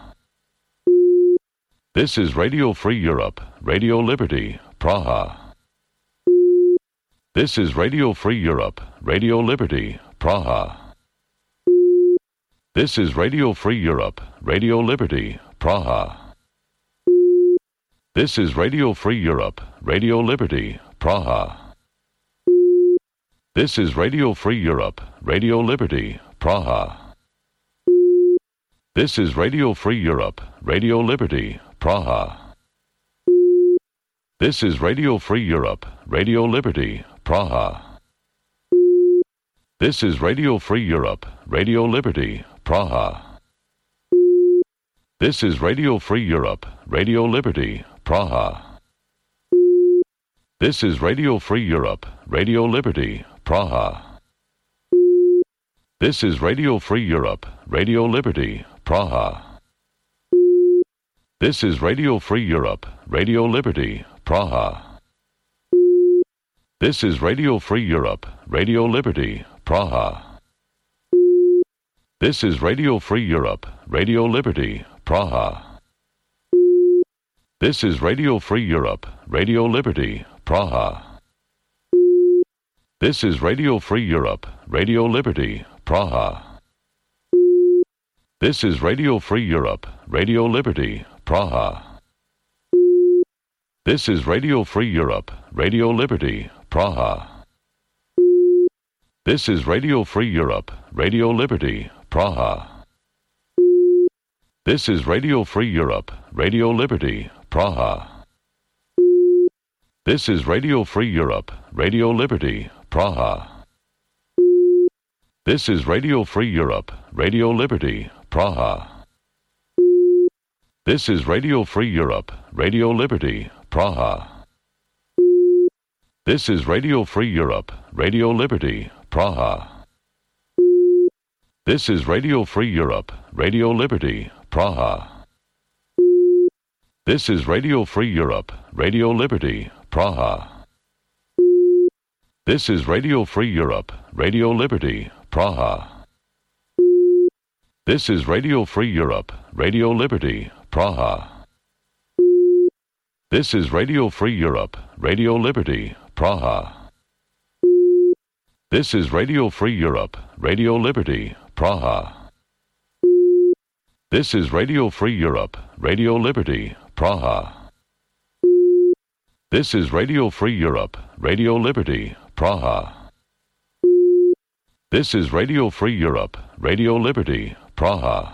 This is Radio Free Europe, Radio Liberty, Praha. This is Radio Free Europe, Radio Liberty, Praha. This is Radio Free Europe, Radio Liberty, Praha. This is Radio Free Europe, Radio Liberty, Praha. This is Radio Free Europe, Radio Liberty, Praha. This is Radio Free Europe, Radio Liberty, Praha. This is Radio Free Europe, Radio Liberty, Praha. This is Radio Free Europe, Radio Liberty, Praha. This is Radio Free Europe, Radio Liberty, Praha. This is Radio Free Europe, Radio Liberty, Praha. This is Radio Free Europe, Radio Liberty, Praha. This is Radio Free Europe, Radio Liberty, Praha. This is Radio Free Europe, Radio Liberty, Praha. This is Radio Free Europe, Radio Liberty, Praha. This is Radio Free Europe, Radio Liberty, Praha. This is Radio Free Europe, Radio Liberty, Praha. This is Radio Free Europe, Radio Liberty, Praha. This is Radio Free Europe, Radio Liberty, Praha. This is Radio Free Europe, Radio Liberty, Praha. This is Radio Free Europe, Radio Liberty, Praha. This is Radio Free Europe, Radio Liberty, Praha. This is Radio Free Europe, Radio Liberty, Praha. This is Radio Free Europe, Radio Liberty, Praha. This is Radio Free Europe, Radio Liberty, Praha. This is Radio Free Europe, Radio Liberty, Praha. This is Radio Free Europe, Radio Liberty, Praha. This is Radio Free Europe, Radio Liberty, Praha. This is Radio Free Europe, Radio Liberty, Praha. This is Radio Free Europe, Radio Liberty, Praha. This is Radio Free Europe, Radio Liberty, Praha. This is Radio Free Europe, Radio Liberty, Praha. This is Radio Free Europe, Radio Liberty, Praha. This is Radio Free Europe, Radio Liberty, Praha.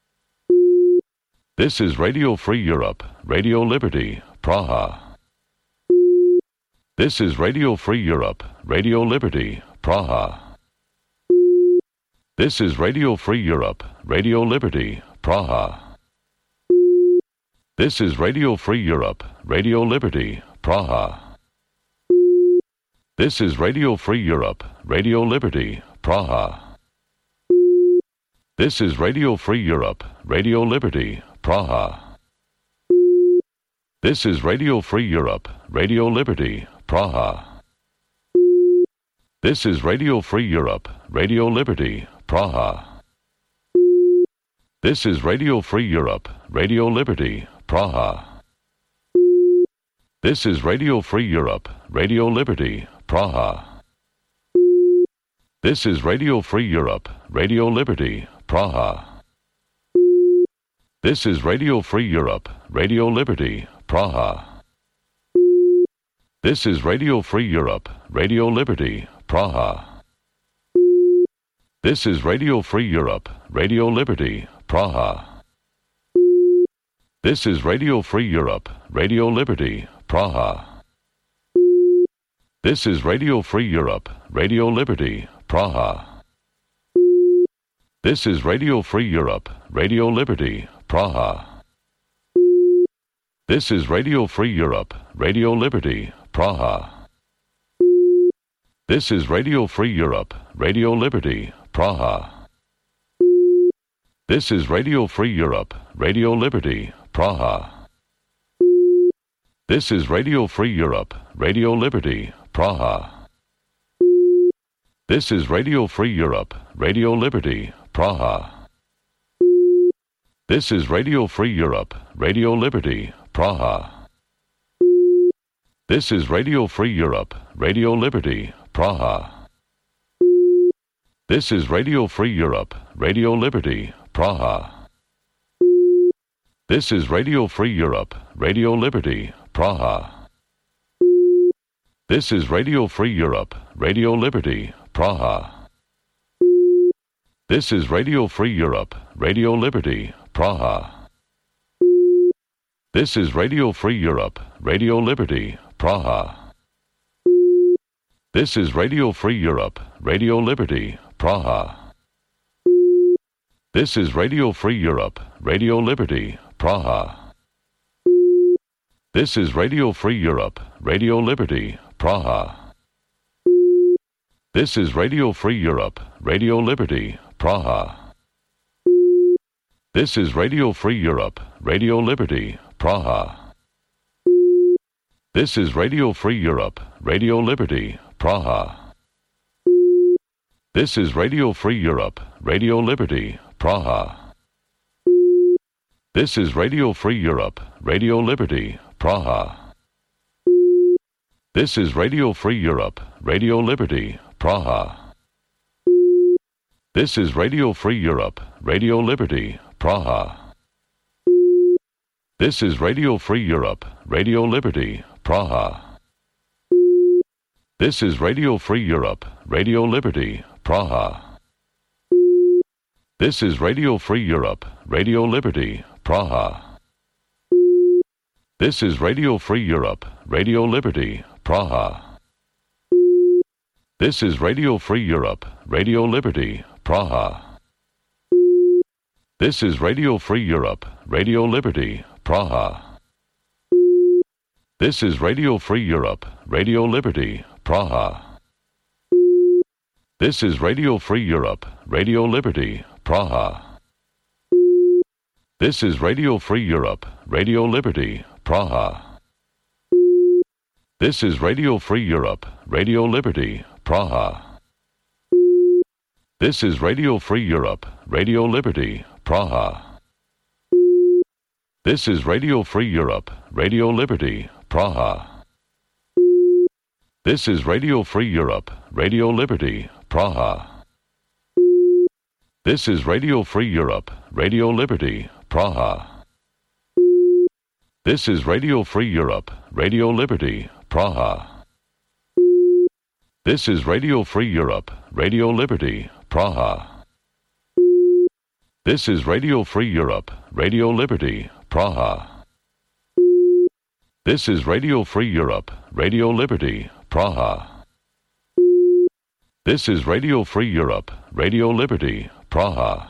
This is Radio Free Europe, Radio Liberty, Praha. This is Radio Free Europe, Radio Liberty, Praha. This is Radio Free Europe, Radio Liberty, Praha. This is Radio Free Europe, Radio Liberty, Praha. This is Radio Free Europe, Radio Liberty, Praha. This is Radio Free Europe, Radio Liberty, Praha. This is Radio Free Europe, Radio Liberty, Praha. This is Radio Free Europe, Radio Liberty, Praha. This is Radio Free Europe, Radio Liberty, Praha. This is Radio Free Europe, Radio Liberty, Praha. This is Radio Free Europe, Radio Liberty, Praha. This is Radio Free Europe, Radio Liberty, Praha. This is Radio Free Europe, Radio Liberty, Praha. This is Radio Free Europe, Radio Liberty, Praha. This is Radio Free Europe, Radio Liberty, Praha. This is Radio Free Europe, Radio Liberty, Praha. This is Radio Free Europe, Radio Liberty, Praha. This is Radio Free Europe, Radio Liberty, Praha. This is Radio Free Europe, Radio Liberty, Praha. This is Radio Free Europe, Radio Liberty, Praha. This is Radio Free Europe, Radio Liberty, Praha. This is Radio Free Europe, Radio Liberty, Praha. This is Radio Free Europe, Radio Liberty, Praha. This is Radio Free Europe, Radio Liberty, Praha. This is Radio Free Europe, Radio Liberty, Praha. This is Radio Free Europe, Radio Liberty, Praha. This is Radio Free Europe, Radio Liberty, Praha. This is Radio Free Europe, Radio Liberty, Praha. This is Radio Free Europe, Radio Liberty, Praha. This is Radio Free Europe, Radio Liberty, Praha. This is Radio Free Europe, Radio Liberty, Praha. This is Radio Free Europe, Radio Liberty, Praha. This is Radio Free Europe, Radio Liberty, Praha. This is Radio Free Europe, Radio Liberty, Praha. This is Radio Free Europe, Radio Liberty, Praha. This is Radio Free Europe, Radio Liberty, Praha. This is Radio Free Europe, Radio Liberty, Praha. This is Radio Free Europe, Radio Liberty, Praha. This is Radio Free Europe, Radio Liberty, Praha. This is Radio Free Europe, Radio Liberty, Praha. This is Radio Free Europe, Radio Liberty, Praha. This is Radio Free Europe, Radio Liberty, Praha. This is Radio Free Europe, Radio Liberty, Praha. This is Radio Free Europe, Radio Liberty, Praha. This is Radio Free Europe, Radio Liberty, Praha. This is Radio Free Europe, Radio Liberty, Praha. This is Radio Free Europe, Radio Liberty, Praha. This is Radio Free Europe, Radio Liberty, Praha. This is Radio Free Europe, Radio Liberty, Praha. This is Radio Free Europe, Radio Liberty, Praha. This is Radio Free Europe, Radio Liberty, Praha. This is Radio Free Europe, Radio Liberty, Praha. This is Radio Free Europe, Radio Liberty, Praha. This is Radio Free Europe, Radio Liberty, Praha. This is Radio Free Europe, Radio Liberty, Praha. This is Radio Free Europe, Radio Liberty, Praha. This is Radio Free Europe, Radio Liberty, Praha. This is Radio Free Europe, Radio Liberty, Praha.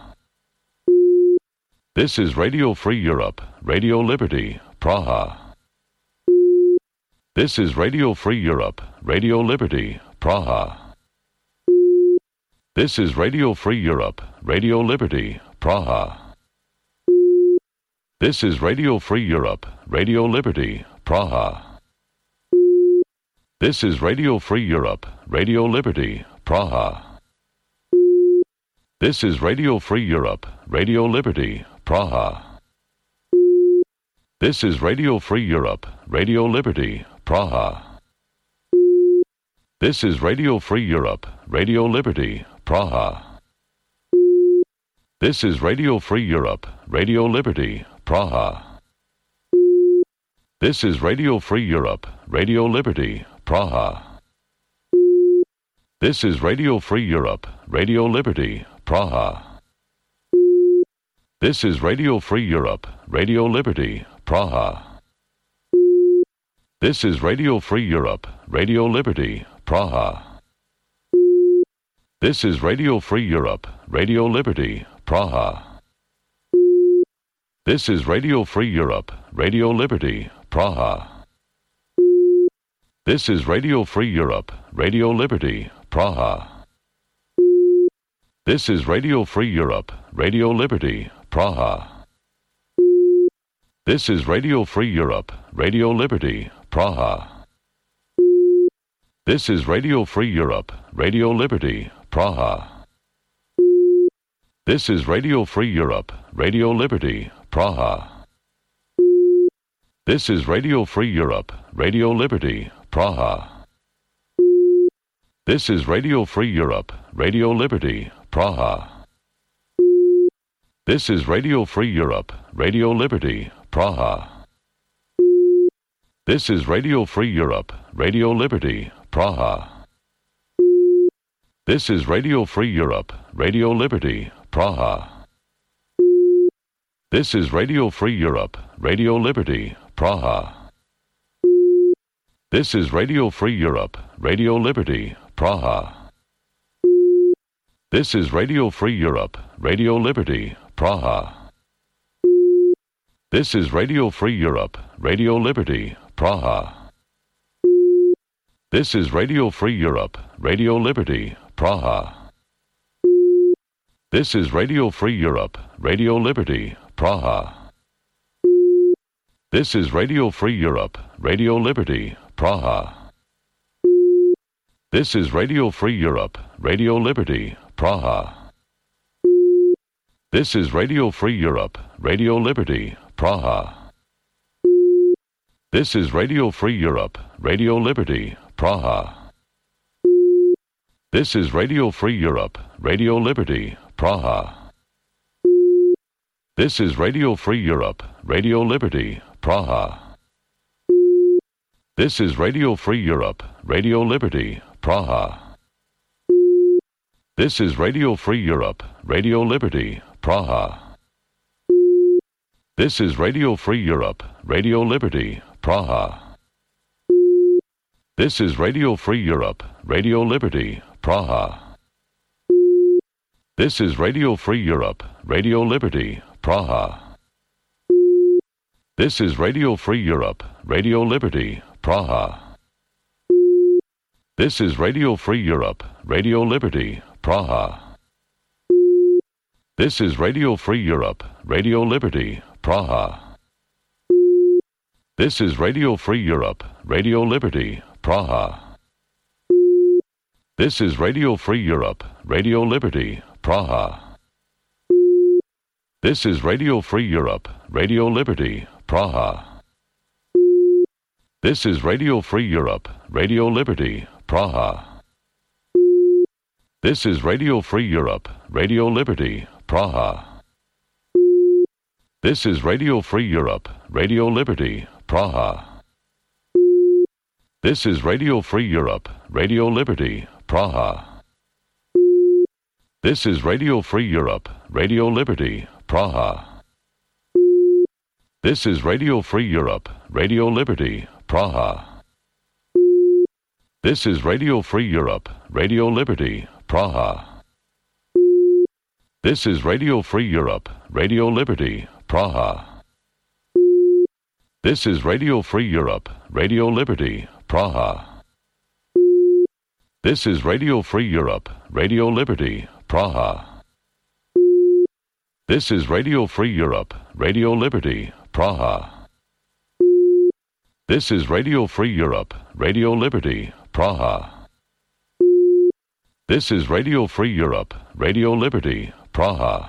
This is Radio Free Europe, Radio Liberty, Praha. This is Radio Free Europe, Radio Liberty, Praha. This is Radio Free Europe, Radio Liberty, Praha. This is Radio Free Europe, Radio Liberty, Praha. This is Radio Free Europe, Radio Liberty, Praha. This is Radio Free Europe, Radio Liberty, Praha. This is Radio Free Europe, Radio Liberty, Praha. This is Radio Free Europe, Radio Liberty, Praha. This is Radio Free Europe, Radio Liberty, Praha. This is Radio Free Europe, Radio Liberty, Praha. This is Radio Free Europe, Radio Liberty, Praha. This is Radio Free Europe, Radio Liberty, Praha. This is Radio Free Europe, Radio Liberty, Praha. This is Radio Free Europe, Radio Liberty, Praha. This is Radio Free Europe, Radio Liberty, Praha. This is Radio Free Europe, Radio Liberty, Praha. This is Radio Free Europe, Radio Liberty, Praha. This is Radio Free Europe, Radio Liberty, Praha. This is Radio Free Europe, Radio Liberty, Praha. This is Radio Free Europe, Radio Liberty, Praha. This is Radio Free Europe, Radio Liberty, Praha. This is Radio Free Europe, Radio Liberty, Praha. This is Radio Free Europe, Radio Liberty, Praha. This is Radio Free Europe, Radio Liberty, Praha. This is Radio Free Europe, Radio Liberty, Praha. This is Radio Free Europe, Radio Liberty, Praha. This is Radio Free Europe, Radio Liberty, Praha. This is Radio Free Europe, Radio Liberty, Praha. This is Radio Free Europe, Radio Liberty, Praha. This is Radio Free Europe, Radio Liberty, Praha. This is Radio Free Europe, Radio Liberty, Praha. This is Radio Free Europe, Radio Liberty, Praha. This is Radio Free Europe, Radio Liberty, Praha. This is Radio Free Europe, Radio Liberty, Praha. This is Radio Free Europe, Radio Liberty, Praha. This is Radio Free Europe, Radio Liberty, Praha. This is Radio Free Europe, Radio Liberty, Praha. This is Radio Free Europe, Radio Liberty, Praha. This is Radio Free Europe, Radio Liberty, Praha. This is Radio Free Europe, Radio Liberty, Praha. This is Radio Free Europe, Radio Liberty, Praha. This is Radio Free Europe, Radio Liberty, Praha. This is Radio Free Europe, Radio Liberty, Praha. This is Radio Free Europe, Radio Liberty, Praha. This is Radio Free Europe, Radio Liberty, Praha. This is Radio Free Europe, Radio Liberty, Praha. This is Radio Free Europe, Radio Liberty, Praha. This is Radio Free Europe, Radio Liberty, Praha. This is Radio Free Europe, Radio Liberty, Praha. This is Radio Free Europe, Radio Liberty, Praha. This is Radio Free Europe, Radio Liberty, Praha. This is Radio Free Europe, Radio Liberty, Praha. This is Radio Free Europe, Radio Liberty, Praha. This is Radio Free Europe, Radio Liberty, Praha. This is Radio Free Europe, Radio Liberty, Praha. This is Radio Free Europe, Radio Liberty, Praha. This is Radio Free Europe, Radio Liberty, Praha. This is Radio Free Europe, Radio Liberty, Praha. This is Radio Free Europe, Radio Liberty, Praha. This is Radio Free Europe, Radio Liberty, Praha. This is Radio Free Europe, Radio Liberty, Praha.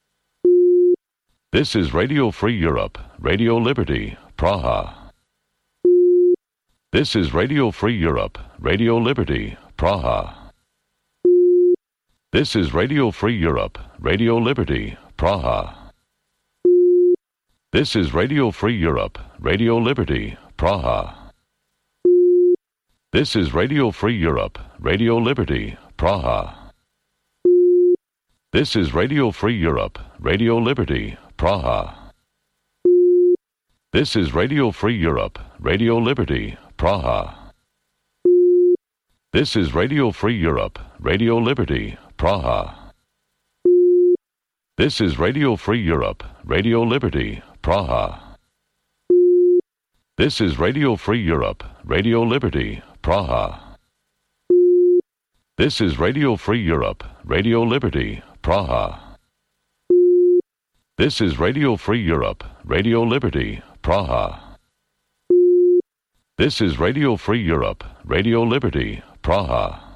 This is Radio Free Europe, Radio Liberty, Praha. This is Radio Free Europe, Radio Liberty, Praha. This is Radio Free Europe, Radio Liberty, Praha. This is Radio Free Europe, Radio Liberty, Praha. This is Radio Free Europe, Radio Liberty, Praha. This is Radio Free Europe, Radio Liberty, Praha. This is Radio Free Europe, Radio Liberty, Praha. This is Radio Free Europe, Radio Liberty, Praha. This is Radio Free Europe, Radio Liberty, Praha. This is Radio Free Europe, Radio Liberty, Praha. This is Radio Free Europe, Radio Liberty, Praha. This is Radio Free Europe, Radio Liberty, Praha. This is Radio Free Europe, Radio Liberty, Praha.